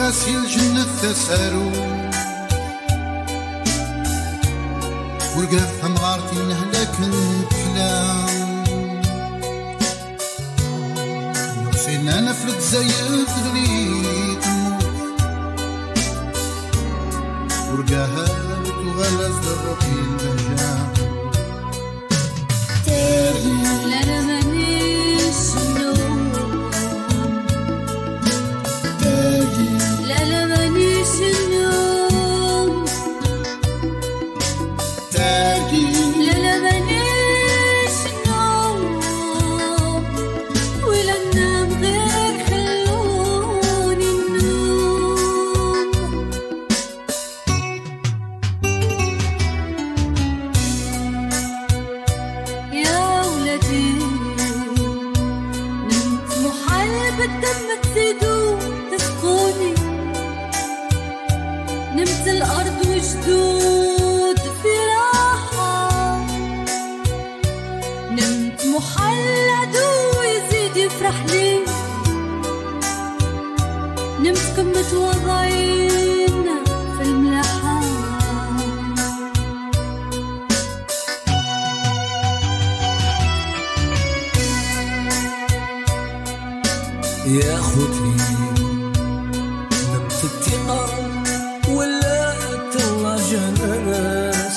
غاسي الجنة تسارو ورقات ثمغارتي نهلك نكلام نوصينا نفرد زي تغلي تموت ورقاها تغلز للربي البهجان لا مانيش النوم لا مانيش النوم لا مانيش النوم ولا ننام غير خلوني النوم يا ولدي نمت محل بالدم تزيدوا تسقوني نمت الأرض وجدود في راحة نمت محل عدو يزيد يفرح لي نمت كمة وضعين في الملاحة يا خوتي نمت الثقة ولا الرجا ناس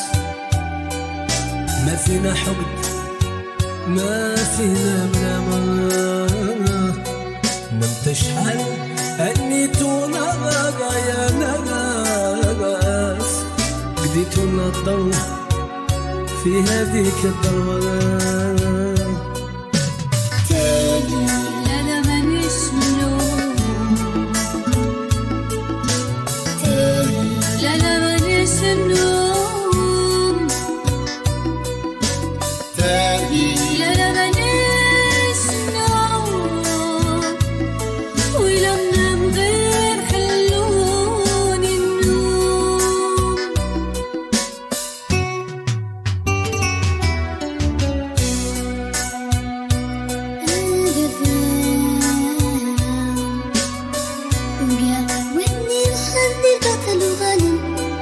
ما فينا حب ما فينا منام نمت شحال أنيتونا يا ناس قديتونا الضوء في هذيك الظلمة لا مانيش النوم لا مانيش النوم لا مانيش النوم ولا منام غير خلوني النوم ودني الخد بطل وغنم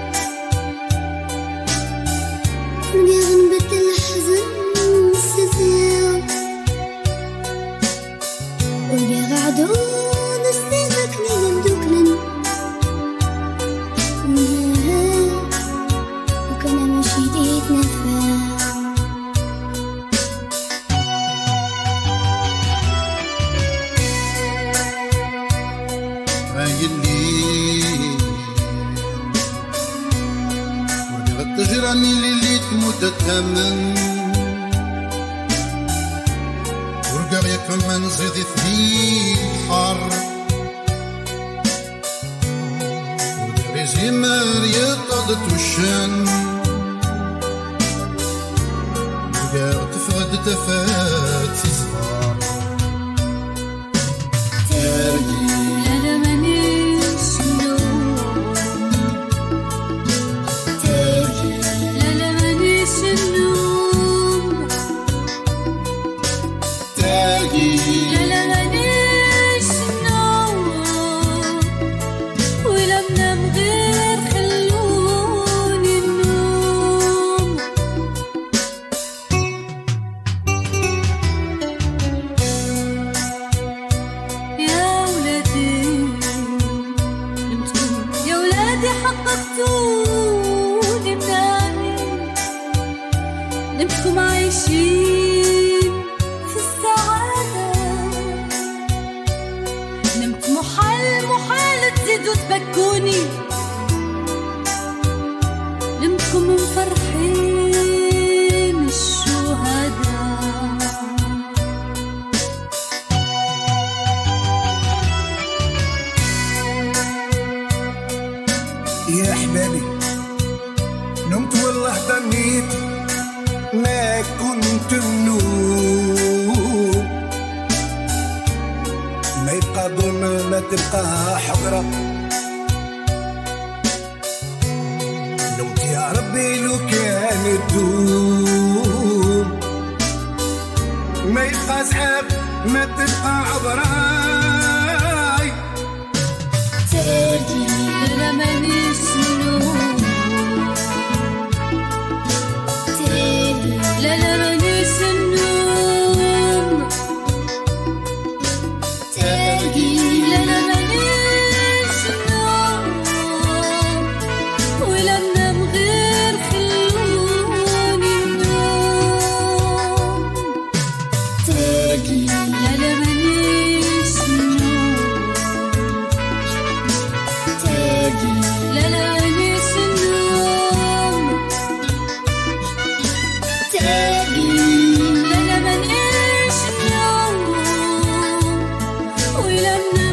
غنبة الحزن والسفيان قعدوا نستهلكني ندوكلن وكان ماشي ديت نفام الليل ورقة تجراني اللي تموت الثمن ورقة يا كمان زيد ثنين حر ورقة ريزي ماريا طادت وشان ورقة تفقد تفات صغار لا مانيش النوم لا مانيش النوم لا مانيش النوم ولا منام غير خلوني النوم يا ولادي نمتكم يا ولادي حققتوني منامي نمتكم عايشين في السعادة نمت محال تزيدوا تبكوني نمتكم مفرحين الشهداء يا حبابي نمت والله ظنيت ما كنت النوم ما يبقى ظلم ما تبقى حقرة نمت يا ربي لو كان تدوم ما يبقى زعاب ما تبقى عبراي مانيش نوم تاني لا لا مانيش نوم تاني لا لا مانيش نوم ولا ننام غير خلوني نوم تاني لا لا مانيش نوم تاني لا لا مانيش نوم تاني لا لا مانيش نوم ولا